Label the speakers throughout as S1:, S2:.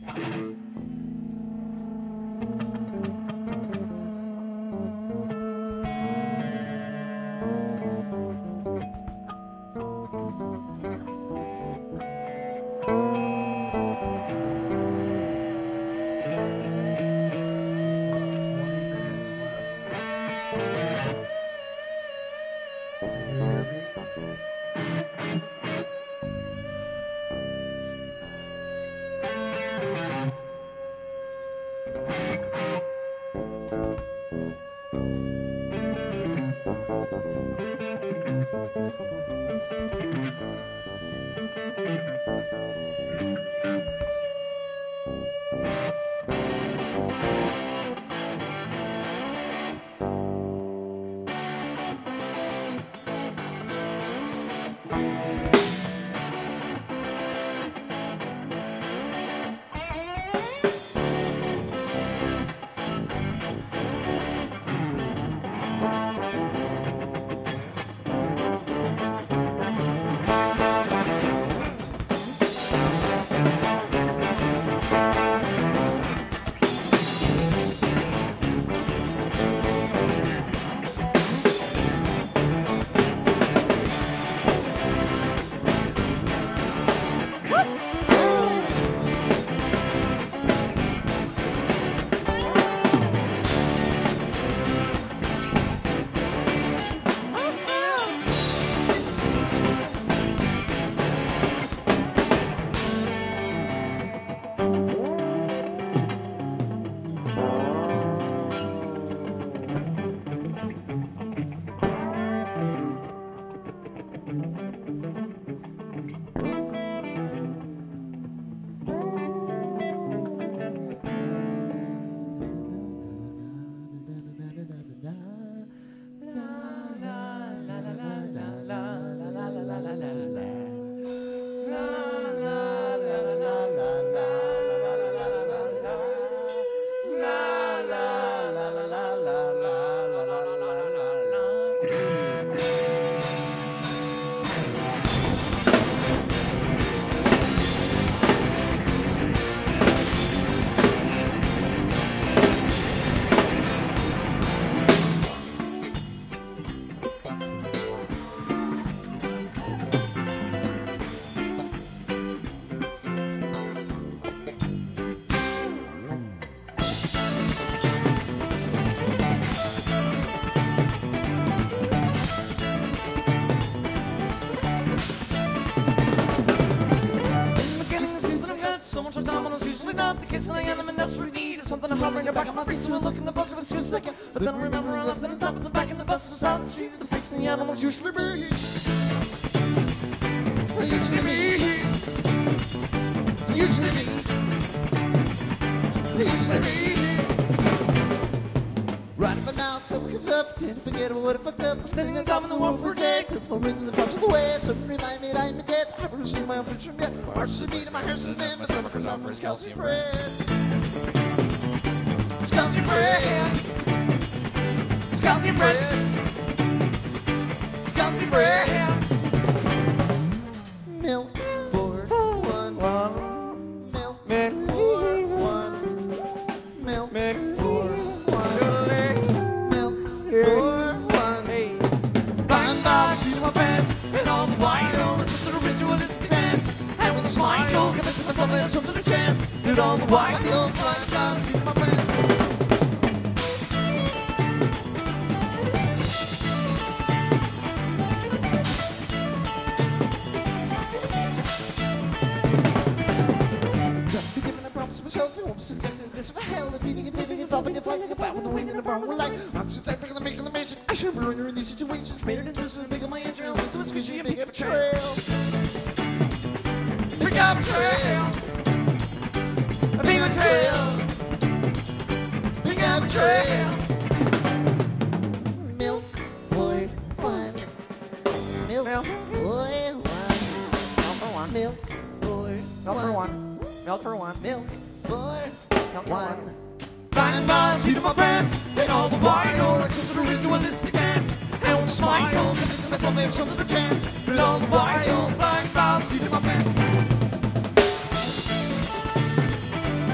S1: Something to hovering back on my feet, so I look in the book of it's just a second. But then I remember I left at the top of the back of the bus, just out the street, the face of the animals usually be. Usually me. Usually me. Usually me. Right about now, someone comes up, tend to forget about what I fucked up. I'm standing on top of the wall for a day, till the phone rings in the parts of the way. Someone remind me that I'm dead. I haven't received my own friends from yet. Parts of the beat in my hair's in the name, my stomach cries out for his calcium bread. Scalzi bread. Scalzi bread. Scalzi bread. Milk for one. Milk for one. Milk for one. Milk for one. Fine bars, see my pants, and all the while it's such a ritualistic dance. And with a smile, convincing myself that something to chance. And all the while, fine bars, see my pants. Myself, I'm subjected to this for hell, the feeding and feeling and flopping and flying about with the wind in the barn. We're like, I'm so tight, picking the making the mansion. I should ruin her in these situations. Made it interesting and big on my entrails. Into a squishy and big up a trail. Big up a trail. A big up a trail. Big up a trail. Milk for one. Milk for one. Number one. Milk for one. Milk for one. Milk for one. Flying by the seat of my pants, and all the while I sit to the ritualistic dance. And with a smile, convincing myself there's something to chance. And all the while, flying by the seat of my pants.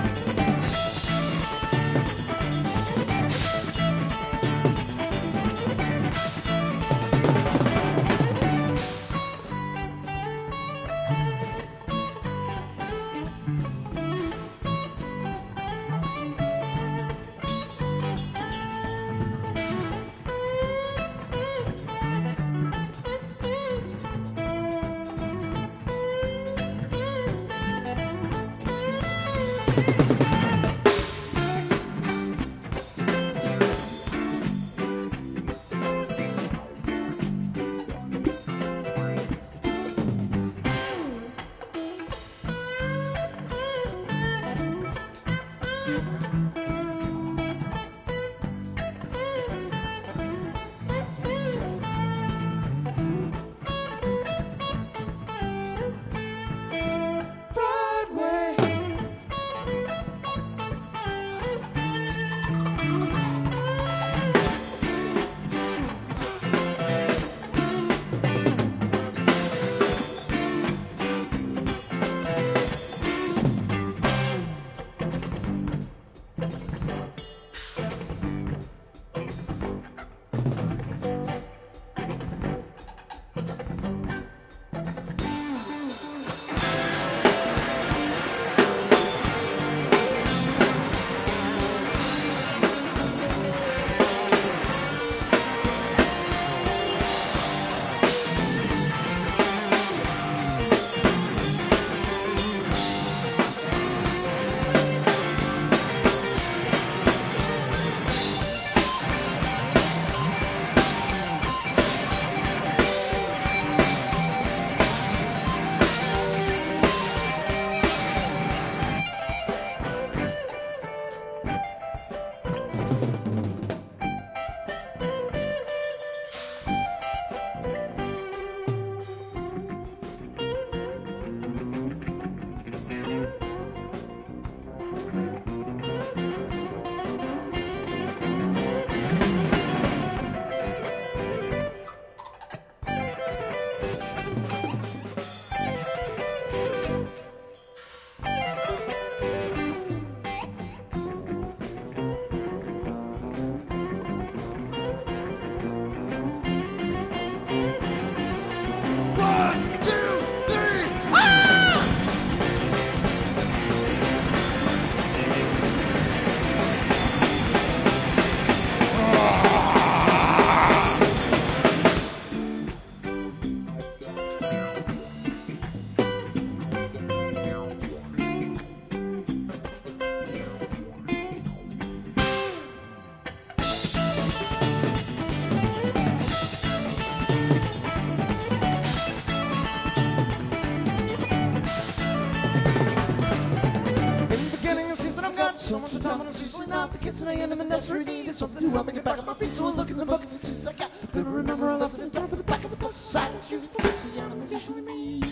S1: So much time and it's usually not the kids when I end them, and that's where I need something to help me get back on my feet. So I look in the book of the shoes I got. Then I remember I left it at the back of the bus side. It's usually the pixie animal, it's usually me.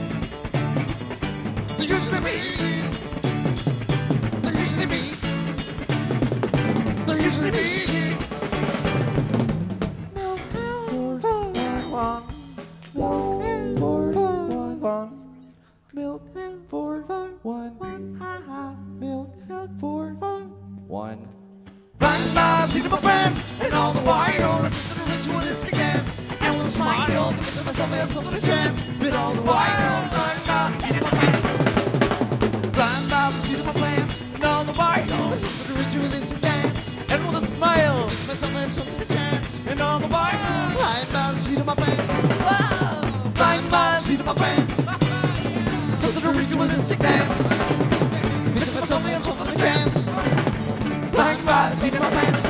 S1: They're usually me. They're usually me. They're usually me. Milk for one. Ha ha. Milk for one. Blind by seeing my friends and all the while listen to the ritualistic dance. And with a smile, to get to myself else something to chance. With all the while, blind by seeing my friends. Blind by the seat of my plants and all the while listen to the ritualistic dance. And with a smile, to get to myself else something to chance. And all the while, blind by the seat of my pants. Blind by the seat of my pants. Something to ritualistic dance. Because if something else, something to chance. Blind by the seat of my pants.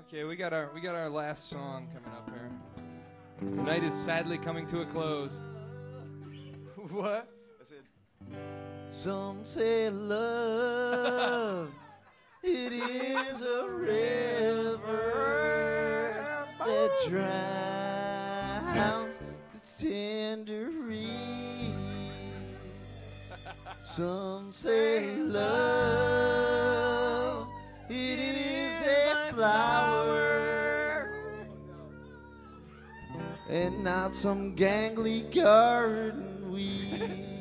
S2: Okay, we got our last song coming up here. The night is sadly coming to a close. What?
S1: I said, some say love, it is a river that drowns the tender reed. Some say love, it is a flower, and not some gangly garden weed.